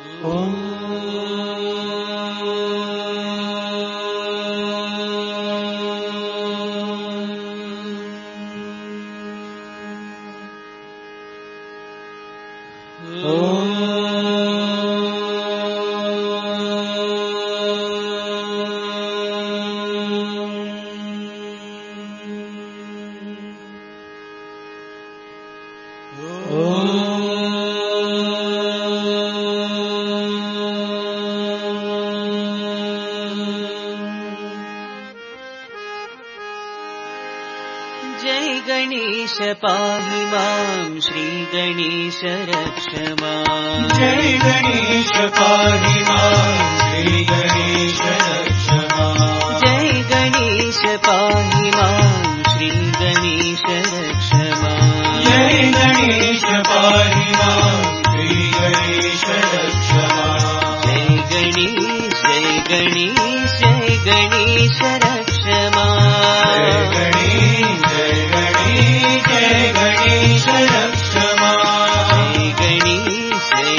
जय गणेश पाहि मां श्री गणेश रक्ष मां। जय गणेश पाहि मां श्री गणेश रक्ष मां। जय गणेश पाहि मां श्री गणेश रक्ष मां। जय गणेश पाहि मां श्री गणेश रक्ष मां। जय गणेश जय गणेश जय गणेश रक्ष मां। जय गणेश जय गणेश जय गणेश रक्ष मां। जय गणेश जय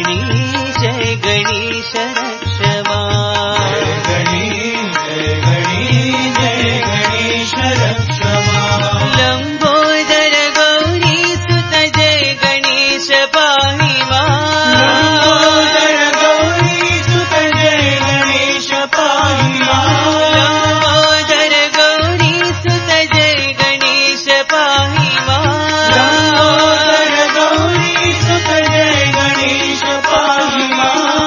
गणेश जय गणेश रक्ष मां। जय गणेश जय गणेश जय गणेश रक्ष मां। लंबोदर गौरी सुत जय गणेश पाहि मां। लंबोदर गौरी सुत जय गणेश पाहि मां। लंबोदर गौरी सुत जय गणेश पाहि मां। लंबोदर गौरी सुत जय गणेश पाहि मां।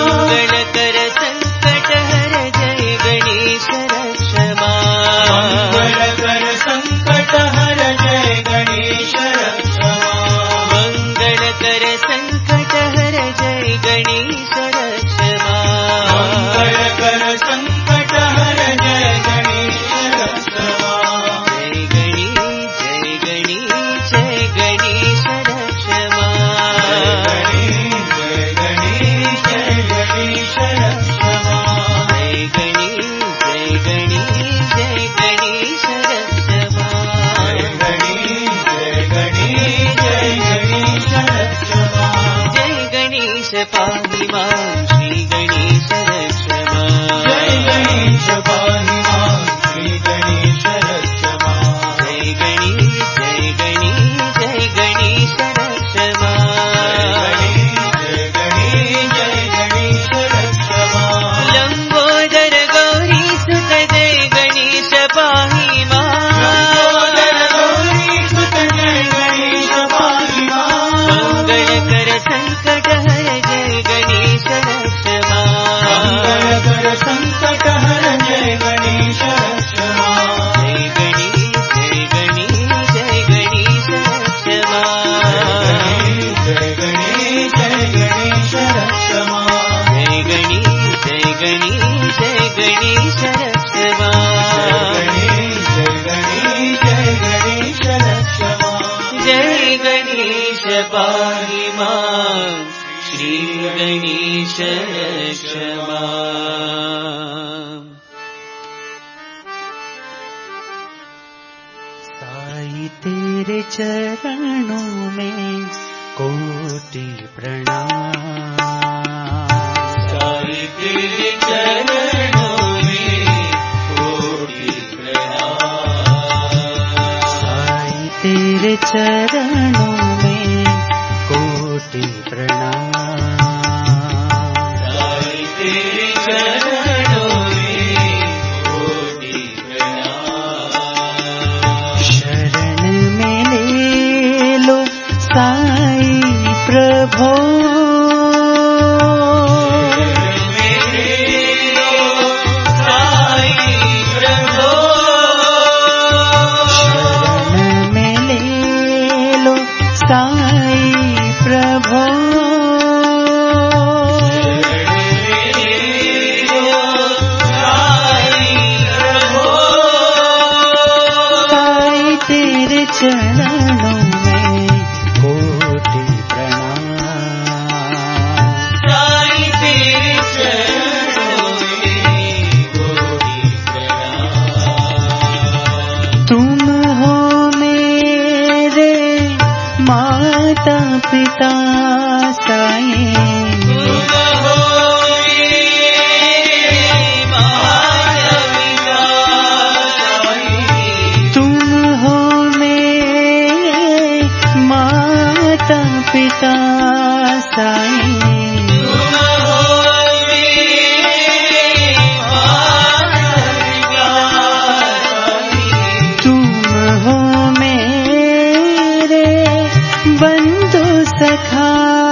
मंगलकर संकट हर जय गणेश रक्ष मां। मंगलकर संकट हर जय गणेश रक्ष मां। मंगलकर संकट हर जय गणेश रक्ष मां। मंगलकर संकट हर जय गणेश रक्ष मां। जय गणेश जय गणेश जय गणेश रक्ष मां। जय गणेश जय गणेश रक्ष मां। जय गणेश जय गणेश जय गणेश रक्ष मां। जय गणेश जय गणेश जय गणेश रक्ष मां। जय गणेश पाहि मां श्री गणेश रक्ष मां। जय गणेश पाहि मां श्री गणेश रक्ष मां। जय गणेश जय गणेश जय गणेश रक्ष मां। जय गणेश जय गणेश रक्ष मां। लंबोदर गौरी सुत जय गणेश पाहि मां। लंबोदर गौरी सुत जय गणेश पाहि मां। मंगलकर संकट हर जय गणेश रक्ष मां। मंगलकर संकट हर जय गणेश रक्ष मां। जय गणेश जय गणेश जय गणेश रक्ष मां। जय गणेश जय गणेश रक्ष मां। जय गणेश जय गणेश जय गणेश रक्ष मां। जय गणेश जय गणेश रक्ष मां। जय गणेश पाहि मां श्री गणेश रक्ष मां। साई तेरे चरणों में कोटि प्रणाम। साई तेरे चरणों में कोटि प्रणाम। साई तेरे चरणों में कोटि प्रणाम। साई तेरे चरणों में कोटि प्रणाम। शरण में ले लो साई प्रभो। शरण में ले लो साई प्रभो। साई तेरे चरणों में कोटि प्रणाम। साई तेरे चरणों में कोटि प्रणाम। तुम हो मेरे माता पिता साईं। तुम माता पिता साईं तुम हो मेरे बंधु सखा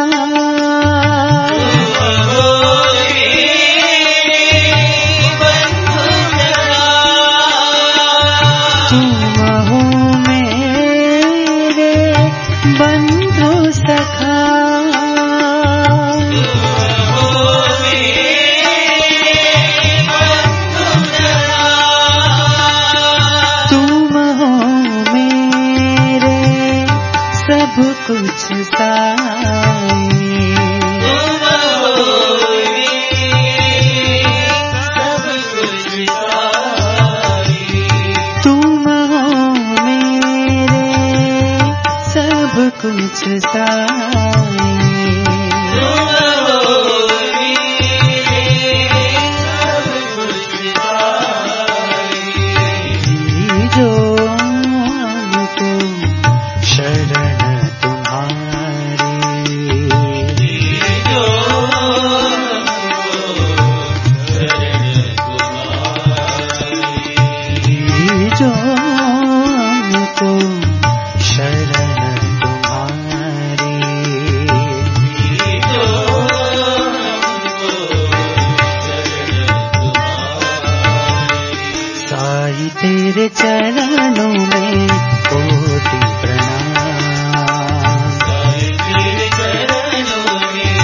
तेरे चरणों में कोटि प्रणाम तेरे चरणों में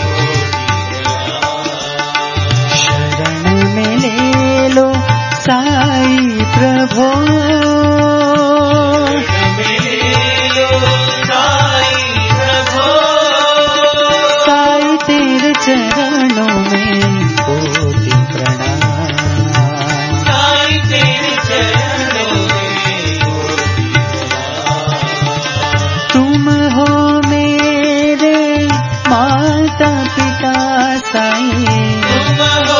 शरण में ले लो साई प्रभु साई तेरे चरणों में कोटि प्रणाम तुम हो मेरे माता पिता साईं तुम हो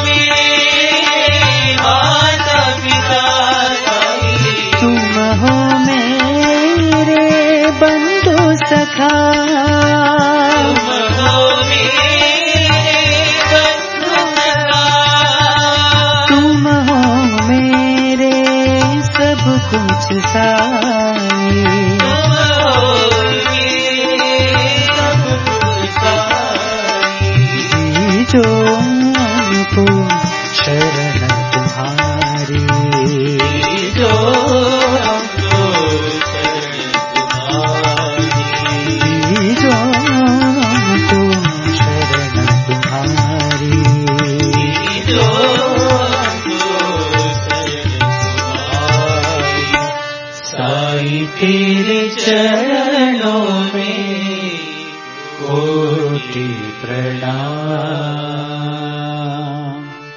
मेरे माता पिता साईं तुम हो मेरे बंधु सखा तुम हो मेरे बंधु सखा तुम हो मेरे सब कुछ साईं जो हमको शरण तुम्हारी जो हमको शरण तुम्हारी जो हमको शरण तुम्हारी जो हमको शरण तुम्हारी साईं तेरे चरणों में कोटि प्रणाम।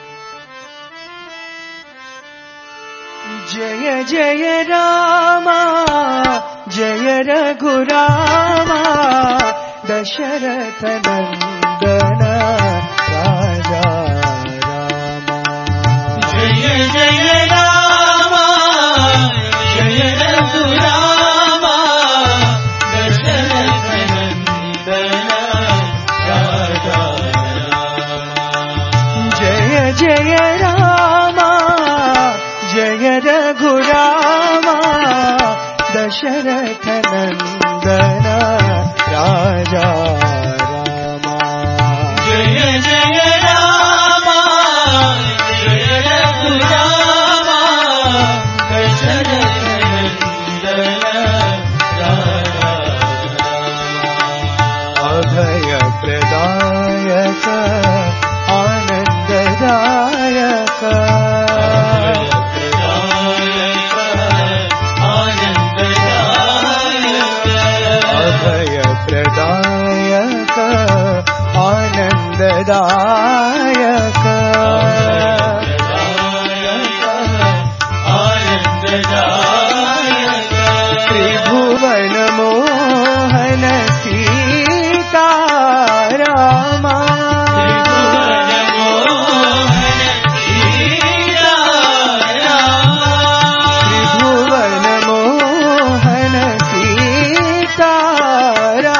जय जय रामा जय रघुरामा दशरथ नंदन राजा रामा जय जय रामा जय रघुरामा दशरथ नंदन राजा जय जय रामा जय रघुरामा दशरथ नंदन राजा रामा जय जय रामा जय रघुरामा दशरथ नंदन राजा अभय प्रदायक आनंददायक अभय प्रदायक आनंददायक त्रिभुवन मोहन सीता रामा त्रिभुवन मोहन सीता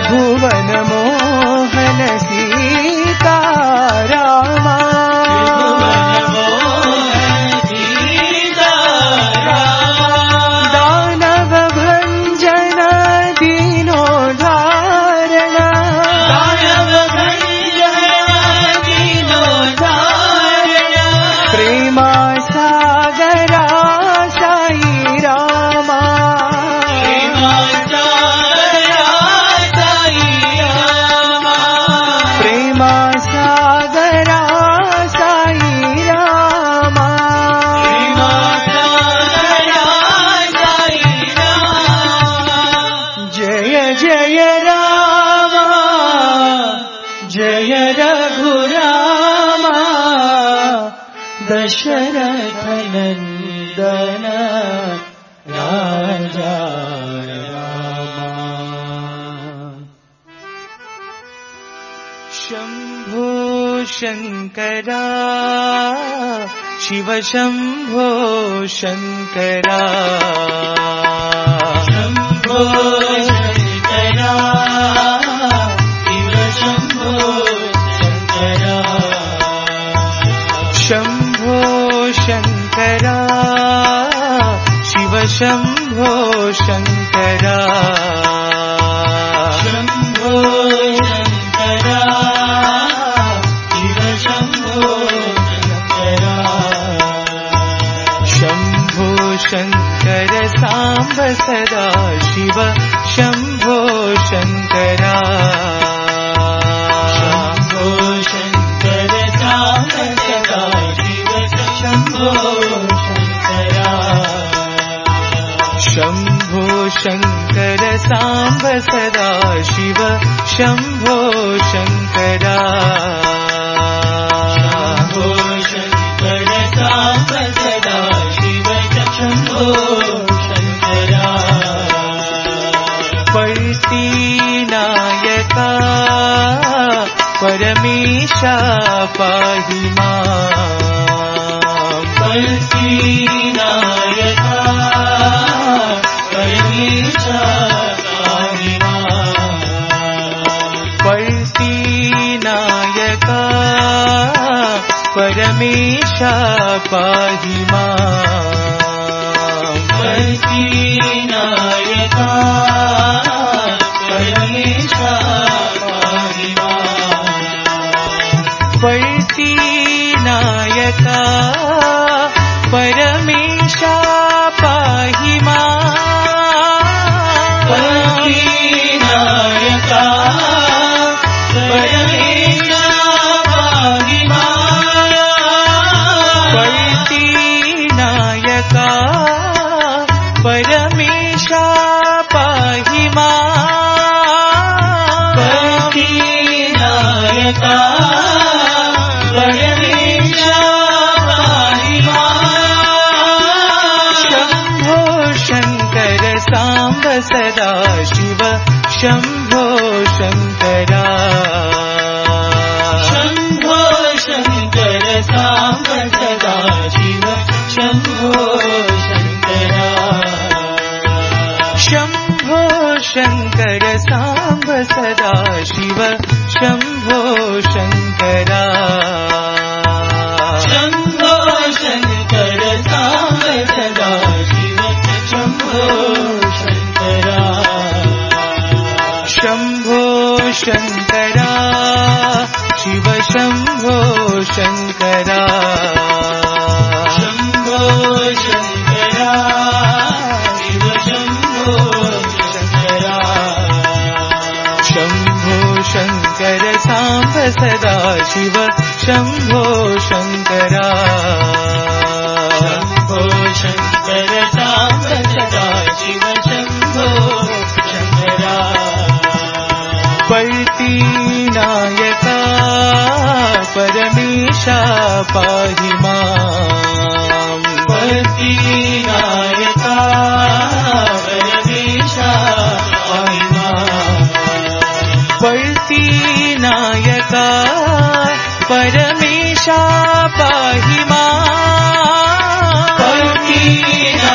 त्रिभुवन मोहन सीता रामा दानव भंजन दीनोद्धारण प्रेमा सागरा साई रामा प्रेमा सागरा साई रामा जय जय रामा जय रघुरामा दशरथ नंदन राजा रामा शंभो शंकरा शिव शंभो शंकरा शंभो शंकरा शिव शंभो शंकरा शंभो शंकरा शिव शंभो शंकरा शंभो शंकरा शिव शंभो शंकरा शंभो शंकर सांब सदा शिव शंभो शंकरा शंभो शंकर सांब सदा शिव शंभो शंकरा शंभो शंकर सांब सदा शिव शंभो शंकरा शंभो शंकर सांब सदा शिव शंभो शंकरा पळसी नायका परमेशा पाहि मां पळसी नायका परमेशा पाहि मां पळसी नायका परमेशा पाहि मां पळसी नायका परमेशा पाहि मां पळसी नायका परमेशा पाहि मां पळसी नायका परमेशा पाहि मां पळसी नायका परमेशा पाहि मां पळसी नायका परमेशा पाहि मां शंभो शंकर सांब सदा शिव शंभो शंकरा शंभो शंकर सांब सदा शिव शंभो शंकरा शंभो शंकर सांब सदा शिव शंभो शंकरा शंभो शंकर सांब सदा शिव शंभो शंकरा शंभो शंकरा शिव शंभो शंकरा शंभो शंकरा शिव शंभो शंकरा शंभो शंकर सांब सदा शिव शंभो शंकरा शंभो शंकर सांब सदा शिव शंभो शंकरा पळती नायका परमेशा पाहि मां पळसी नायका परमेशा पाहि मां पळती नायका परमेशा पाहि मां पळसी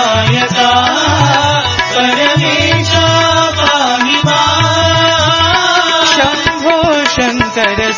नायका परमेशा पाहि मां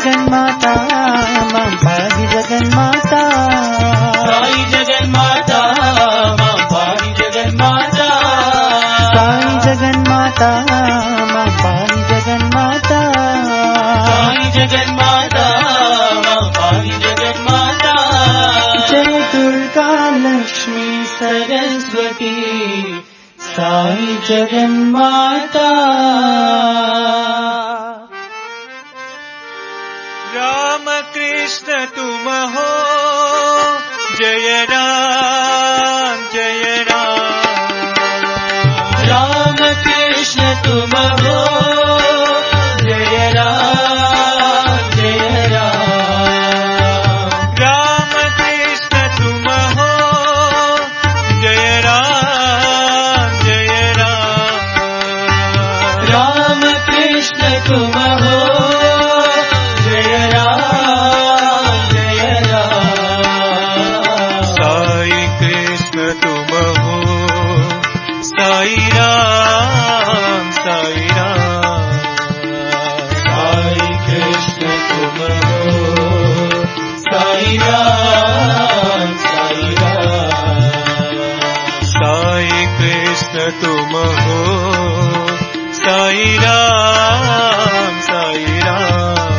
జగన్మాతా మాం పాహి జగన్మాతా సాయి జగన్మాతా మా పాహి జగన్మాతా సాయి జగన్మాతా మాం పాహి జగన్మాతా సాయి జగన్మాతా మా పాహి జగన్మాతా జయ దుర్గా లక్ష్మీ సరస్వతి సాయి జగన్మాతా राम कृष्ण तुम हो जय राम जय राम राम कृष्ण तुम हो जय राम जय राम राम कृष्ण तुम हो जय राम जय राम राम कृष्ण तुम हो साई राम साई राम साई कृष्ण तुम हो साई राम साई राम साई कृष्ण तुम हो साई राम साई राम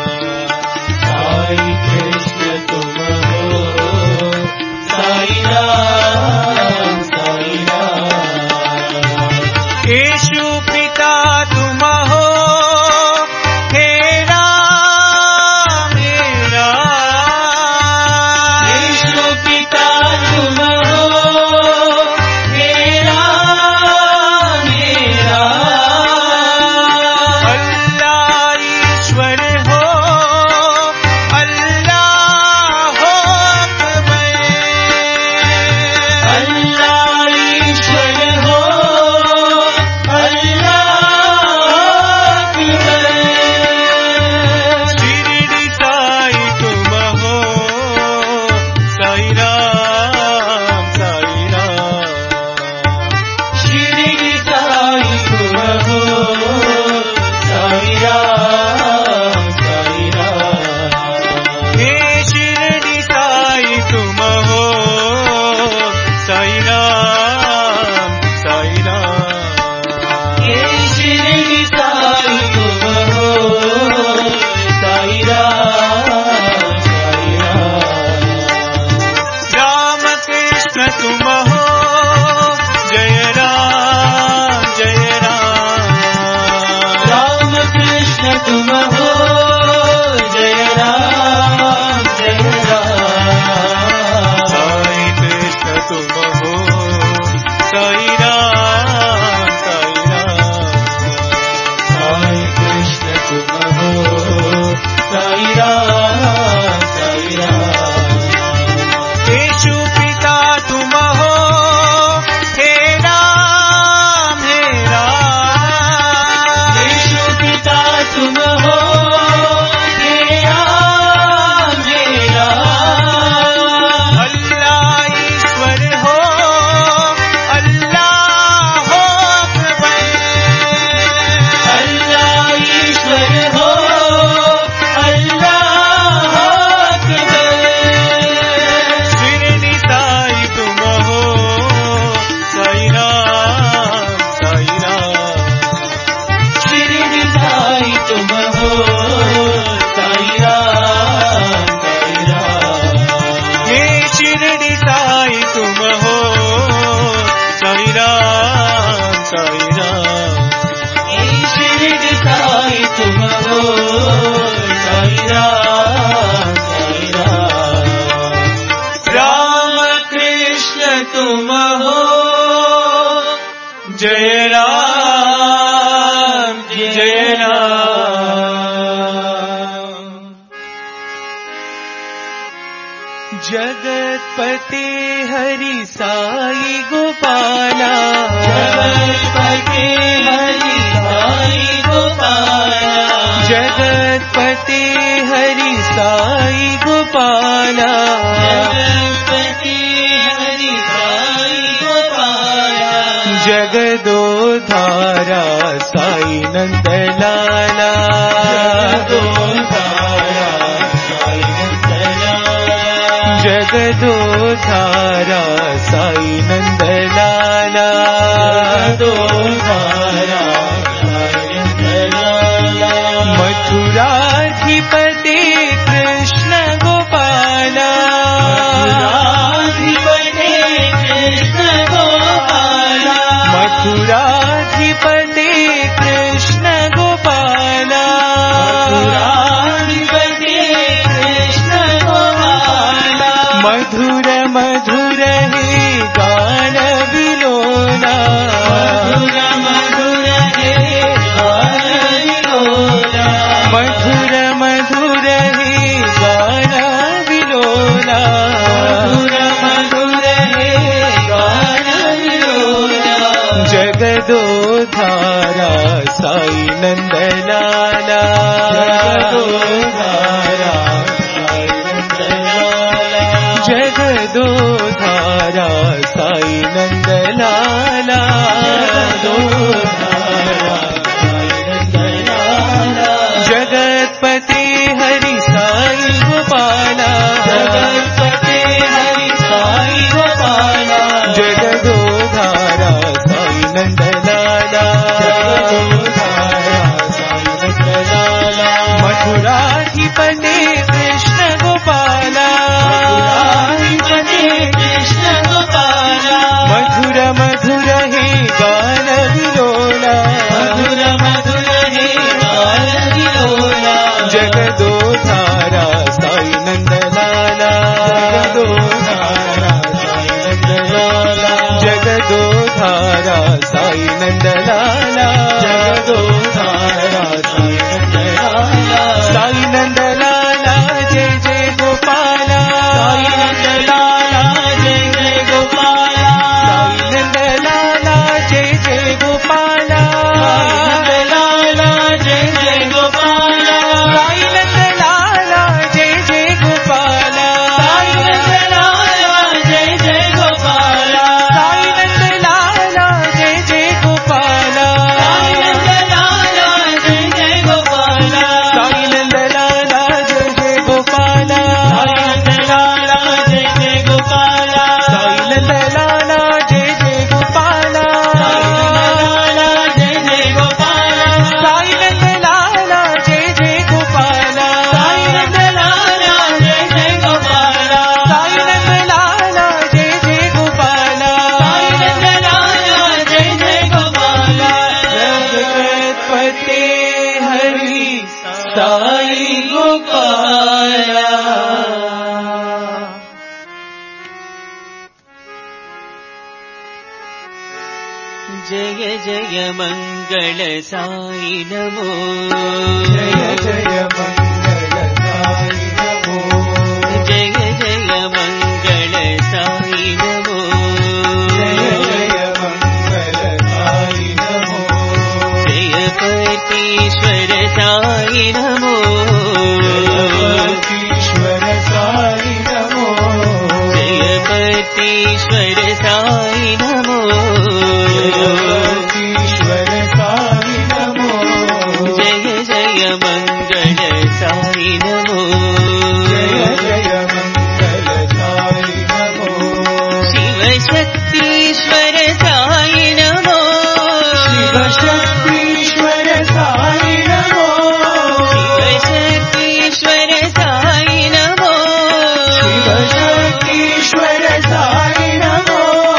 साई कृष्ण तुम हो साई राम साई राम येशु पिता तुम हो हे राम येशु पिता तुम हो हे राम अल्लाह ईश्वर हो अल्लाह हो अकबर अल्लाह ईश्वर हो शिरडी साई तुम हो साई राम साई राम शिरडी साई तुम हो साई राम साई राम हे शिरडी साई तुम हो साई राम साई राम हे शिरडी साई तुम हो साई राम साई राम राम कृष्ण तुम हो जय राम जय राम राम कृष्ण तुम हो जय राम जय राम साई कृष्ण तुम हो साई राम साई राम साई कृष्ण तुम हो साई राम साई राम येशु पिता तुम हो हे राम येशु पिता तुम हो हे राम अल्लाह ईश्वर हो अल्लाह हो अकबर अल्लाह ईश्वर हो अल्लाह हो अकबर शिरडी साई तुम हो साई राम साई राम शिरडी साई तुम हो साई राम साई राम हे शिरडी साई तुम हो साई राम साई राम हे शिरडी साई तुम हो साई राम साई राम राम कृष्ण तुम हो जय राम जय राम जगतपते हरि साई गोपाला जगतपते हरि साई गोपाला जगतपते हरि साई गोपाला जगतपते हरि साई गोपाला जगदोधारा साई नंदलाला जगदोधारा जगदोधारा मथुराधिपते कृष्ण गोपाला मथुराधिपते कृष्ण गोपाला मथुराधिपते कृष्ण गोपाला मथुराधिपते कृष्ण गोपाला मधुर मधुर हे गान विलोला मधुर मधुर हे गान विलोला मधुर मधुर हे गान विलोला मधुर मधुर हे गान विलोला जगदोधारा साई नंदलाला जगदोधारा साई नंदलाला जगदोधारा साई नंदलाला जगदोधारा साई नंदलाला जगतपते हरि साई गोपाला जगतपते हरि साई गोपाला जगदोधारा साई नंदलाला जगदोधारा साई नंदलाला मथुराधिपते कृष्ण गोपाला मथुराधिपते कृष्ण गोपाला मधुर मधुर हे गान विलोला मधुर मधुर हे गान विलोला जगदोधारा साई नंदलाला जगदोधारा साई नंदलाला जगदोधारा साई नंदलाला जगदोधारा साई नंदलाला साई नंदलाला जय जय गोपाला साई नंदलाला जय जय गोपाला साई नंदलाला जय जय गोपाला नंदलाला जय जय गोपाला साई नंदलाला जय जय गोपाला साई नंदलाला जय जय गोपाला साई नंदलाला जय जय गोपाला साई नंदलाला जय जय गोपाला साई नंदलाला जय जय गोपाला साई नंदलाला जय जय गोपाला साई नंदलाला जय जय गोपाला साई नंदलाला जय जय गोपाला साई नंदलाला जय जय गोपाला साई नंदलाला जय जय गोपाला साई नंदलाला जय जय गोपाला साई नंदलाला जय जय गोपाला जगतपते हरि साई गोपाला जय जय मंगल साई नमो जय जय मंगल साई नमो जय जय मंगल साई नमो जय जय मंगल साई नमो जय पतीश्वर साई नमो ईश्वर साई नमो जय पतीश्वर साई नमो ईश्वर साई नमो जय जय मंगल साई नमो जय जय मंगल साई नमो शिव शक्तीश्वर साई नमो शिव शक्तीश्वर साई नमो शिव शक्तीश्वर साई नमो शिव शक्तीश्वर साई नमो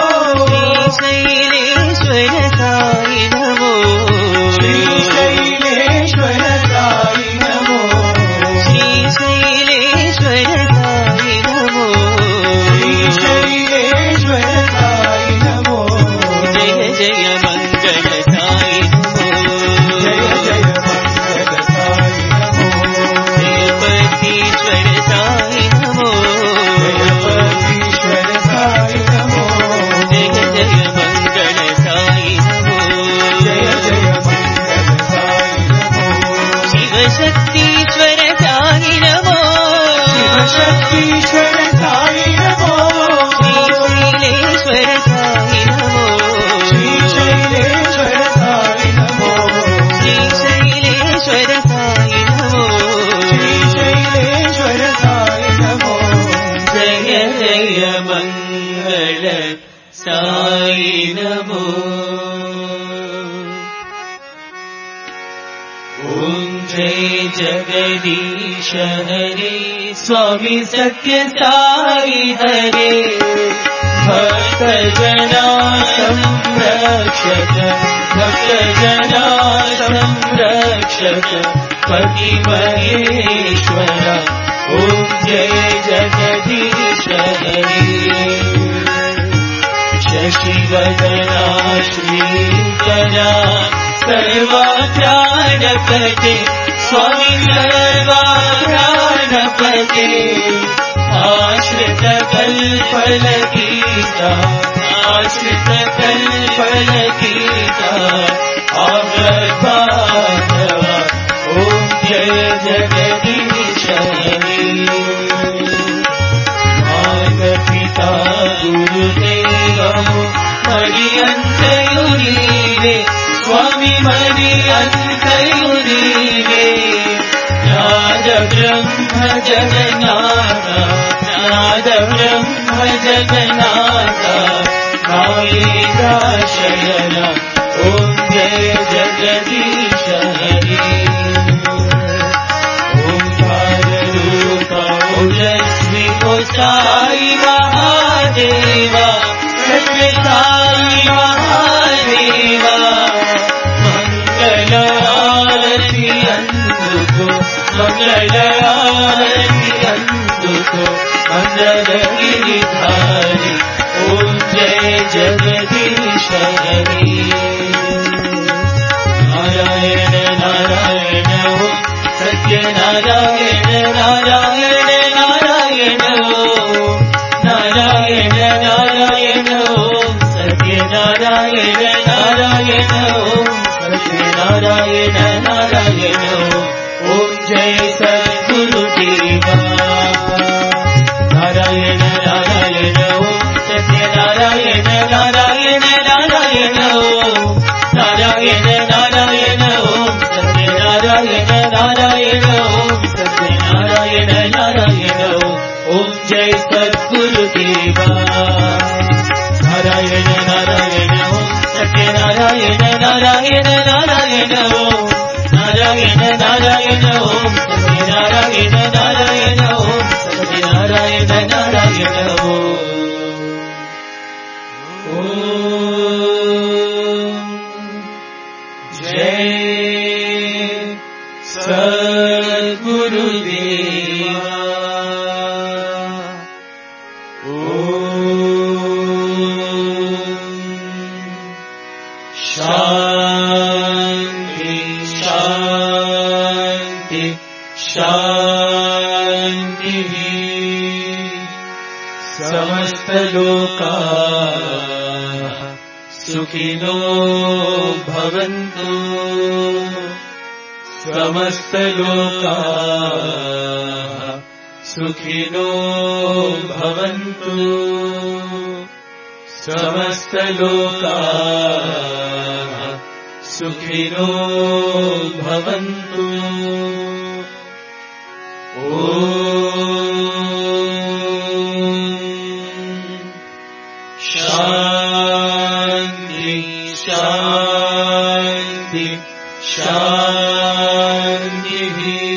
श्रीशैलेश्वर साई नमो श्रीशैलेश्वर साई नमो श्रीशैलेश्वर साई नमो श्रीशैलेश्वर साई नमो जय जय मंगल साई नमो जय जय मंगल साई नमो जय पतीश्वर साई नमो जय पतीश्वर साई नमो जय जय मंगल साई नमो जय जय मंगल साई नमो शिव शक्तीश्वर साई नमो शिव शक्तीश्वर साई नमो श्रीशैलेश्वर साई नमो श्रीशैलेश्वर साई नमो श्रीशैलेश्वर साई नमो श्रीशैलेश्वर साई नमो जय जय मंगल साई नमो जगदीश हरे स्वामी सत्य साई हरे भक्त जना संरक्षक भक्त जना संरक्षक पति महेश्वर ओम जय जगदीश हरे शशिवदना श्रीकरा सर्वा प्राणपते स्वामी सर्वा प्राणपते आश्रित कल्पलगीता आश्रित कल्पलगीता आगर्भाधवा ओम जय जगदीश हरे पिता गुरुदेव मरियन्तयुनीरे स्वामी मरियन्तयुनीरे नाद ब्रह्म जगन्नाथ नाद ब्रह्म जगन्नाथ नायिका शयन ओम जय जगदीश हरे ओंकार रूप ओजस्वी ओ साई महादेवा सत्य साई महादेवा मंगल आरती अंदुको मंगल आरती अंदुको मंगल गिरिधारी ओम जय जगदीश हरे नारायण नारायण ओम सत्य नारायण नारायण नारायण ओम नारायण नारायण ओम सत्य नारायण नारायण ओम सत्य नारायण नारायण ओम जय सद्गुरुदेवा नारायण नारायण ओम सत्य नारायण नारायण नारायण ओम नारायण नारायण ओम सत्य नारायण नारायण ओम सत्य नारायण नारायण ओम जय सद्गुरुदेवा नारायण नारायण ओम सत्य नारायण नारायण नारायण ओम नारायण नारायण ओम सत्य नारायण नारायण ओम सत्य नारायण नारायण जय सद्गुरुदेवा शांति शांति शांति समस्त लोकाः सुखिनो भवन्तु समस्त लोकाः सुखिनो भवन्तु समस्त लोकाः सुखिनो भवन्तु शांति शांति शांति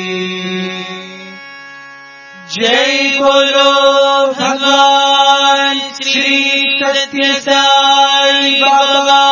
जय बोलो भगवान श्री सत्य साई बाबा